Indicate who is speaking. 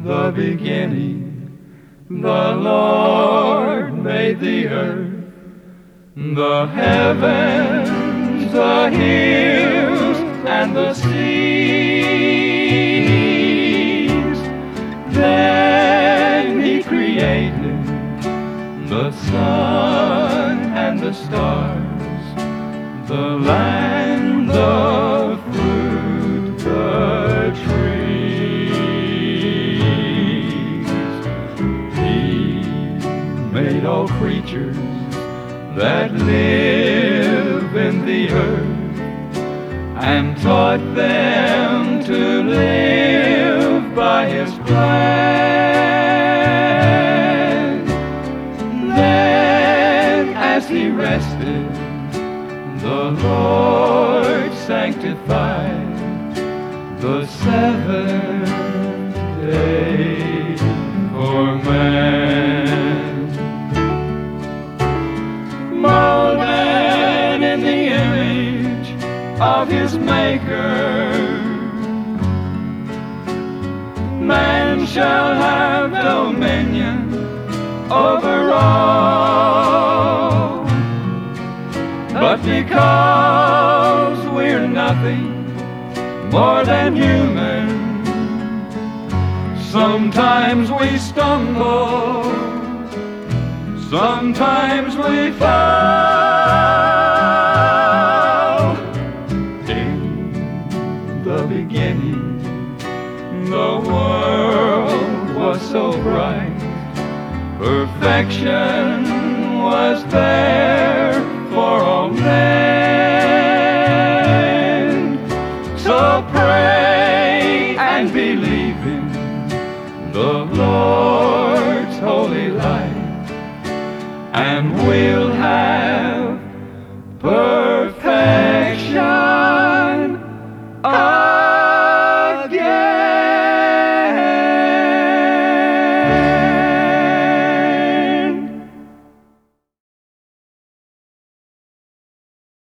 Speaker 1: the beginning, the Lord made the earth, the heavens, the hills, and the seas. Then He created the sun and the stars, the land, the fruit, the trees. He made all creatures that live in the earth and taught them to live by His plan. Then as He rested, the Lord sanctified the seventh day for man. Molded in the image of His Maker, man shall have dominion over all. But because we're nothing more than human, sometimes we stumble, sometimes we fall. In the beginning, the world was so bright, perfection was there for all men. So pray and believe in the Lord's holy light, and we'll have